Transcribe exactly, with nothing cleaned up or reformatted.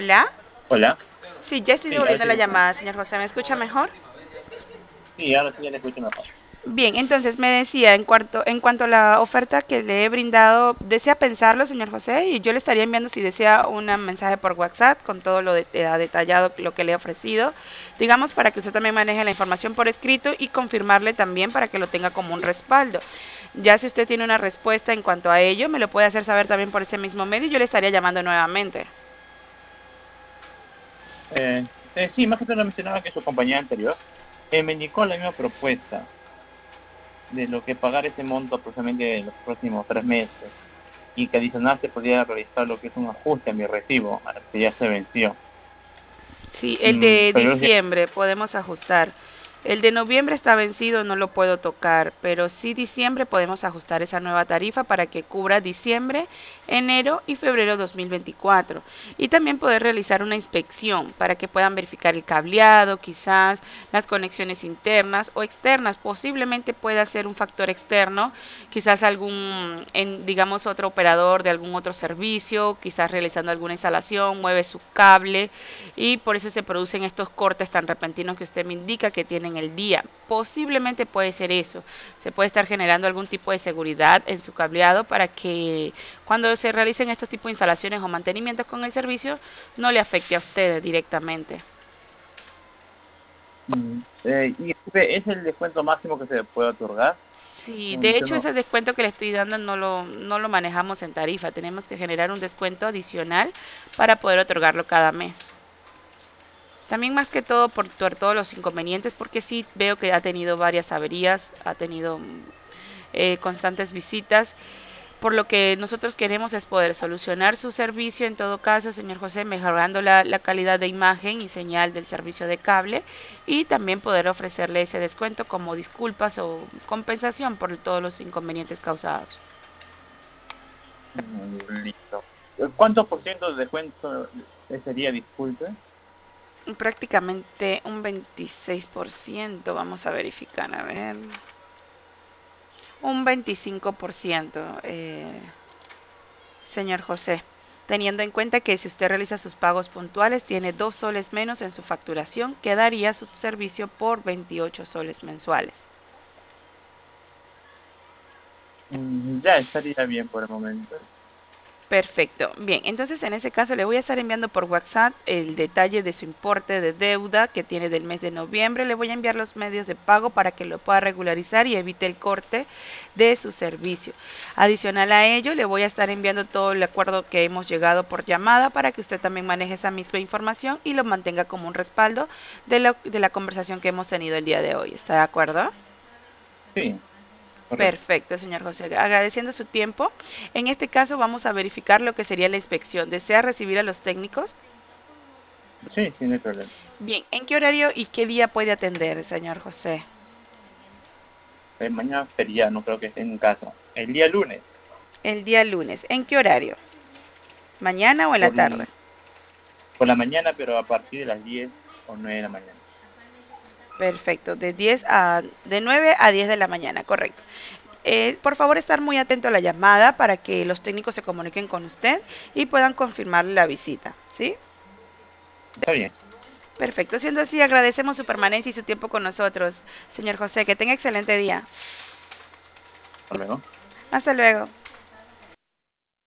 Hola. Hola. Sí, ya estoy Sí, ahora devolviendo sí la me escucho. llamada, señor José. ¿Me escucha mejor? Sí, ahora sí ya le escucho mejor. Bien, entonces me decía, en cuanto, en cuanto a la oferta que le he brindado, ¿desea pensarlo, señor José? Y yo le estaría enviando, si desea, un mensaje por WhatsApp con todo lo de- eh, detallado, lo que le he ofrecido, digamos, para que usted también maneje la información por escrito y confirmarle también para que lo tenga como un respaldo. Ya si usted tiene una respuesta en cuanto a ello, me lo puede hacer saber también por ese mismo medio y yo le estaría llamando nuevamente. Eh, eh, sí, más que todo mencionaba que su compañía anterior eh, me indicó la misma propuesta de lo que pagar ese monto aproximadamente en los próximos tres meses y que adicional se podía realizar lo que es un ajuste a mi recibo, al que ya se venció. Sí, el Mm, de pero yo diciembre podemos ajustar. El de noviembre está vencido, no lo puedo tocar, pero sí diciembre podemos ajustar esa nueva tarifa para que cubra diciembre, enero y febrero dos mil veinticuatro. Y también poder realizar una inspección para que puedan verificar el cableado, quizás las conexiones internas o externas. Posiblemente pueda ser un factor externo, quizás algún, en, digamos, otro operador de algún otro servicio, quizás realizando alguna instalación, mueve su cable y por eso se producen estos cortes tan repentinos que usted me indica que tienen el día. Posiblemente puede ser eso. Se puede estar generando algún tipo de seguridad en su cableado para que cuando se realicen estos tipos de instalaciones o mantenimientos con el servicio no le afecte a usted directamente. mm, eh, y disculpe, ¿es el descuento máximo que se puede otorgar? Sí, No, de usted hecho no- ese descuento que le estoy dando no lo, no lo manejamos en tarifa. Tenemos que generar un descuento adicional para poder otorgarlo cada mes. También más que todo por, por todos los inconvenientes, porque sí veo que ha tenido varias averías, ha tenido eh, constantes visitas, por lo que nosotros queremos es poder solucionar su servicio en todo caso, señor José, mejorando la, la calidad de imagen y señal del servicio de cable y también poder ofrecerle ese descuento como disculpas o compensación por todos los inconvenientes causados. mm, listo. ¿Cuántos por ciento de descuento eh, sería, disculpe? Prácticamente un veintiséis por ciento, vamos a verificar, a ver, un veinticinco por ciento, eh, señor José, teniendo en cuenta que si usted realiza sus pagos puntuales, tiene dos soles menos en su facturación, quedaría su servicio por veintiocho soles mensuales. Mm, ya estaría bien por el momento. Perfecto. Bien, entonces en ese caso le voy a estar enviando por WhatsApp el detalle de su importe de deuda que tiene del mes de noviembre. Le voy a enviar los medios de pago para que lo pueda regularizar y evite el corte de su servicio. Adicional a ello, le voy a estar enviando todo el acuerdo que hemos llegado por llamada para que usted también maneje esa misma información y lo mantenga como un respaldo de, lo, de la conversación que hemos tenido el día de hoy. ¿Está de acuerdo? Sí, correcto. Perfecto, señor José. Agradeciendo su tiempo. En este caso vamos a verificar lo que sería la inspección. ¿Desea recibir a los técnicos? Sí, sí, no hay problema. Bien, ¿en qué horario y qué día puede atender, señor José? Eh, mañana feriado, no creo que esté en casa. El día lunes, El día lunes. ¿En qué horario? ¿Mañana o en la por, tarde? por la mañana, pero a partir de las diez o nueve de la mañana. Perfecto, de diez a de nueve a diez de la mañana, correcto. Eh, por favor, estar muy atento a la llamada para que los técnicos se comuniquen con usted y puedan confirmarle la visita, ¿sí? Está bien. Perfecto, siendo así, agradecemos su permanencia y su tiempo con nosotros. Señor José, que tenga excelente día. Hasta luego. Hasta luego.